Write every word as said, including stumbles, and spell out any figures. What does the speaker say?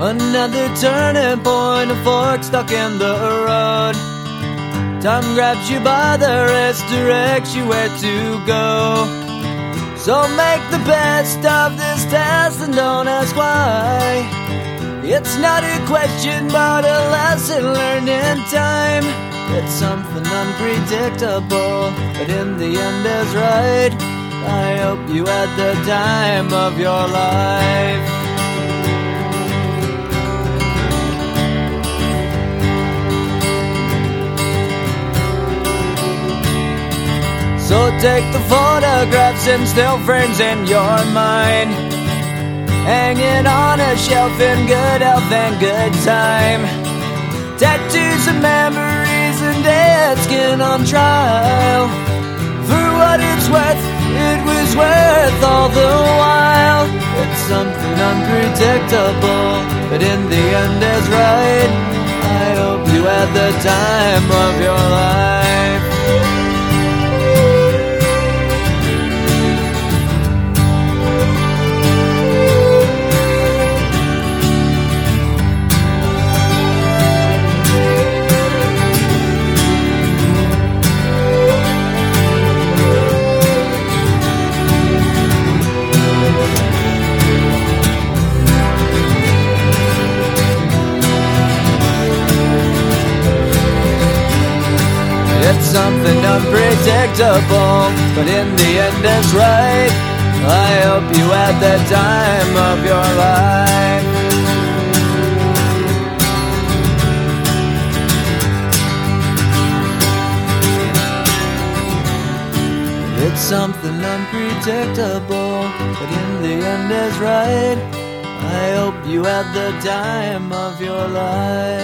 Another turning point, a fork stuck in the road. Time grabs you by the wrist, directs you where to go. So make the best of this test and don't ask why. It's not a question but a lesson learned in time. It's something unpredictable, but in the end is right. I hope you had the time of your life. So take the photographs and still frames in your mind, hanging on a shelf in good health and good time. Tattoos and memories and dead skin on trial. For what it's worth, it was worth all the while. It's something unpredictable, but in the end is right. I hope you had the time of your life. It's something unpredictable, but in the end it's right. I hope you had the time of your life. It's something unpredictable, but in the end is right. I hope you had the time of your life.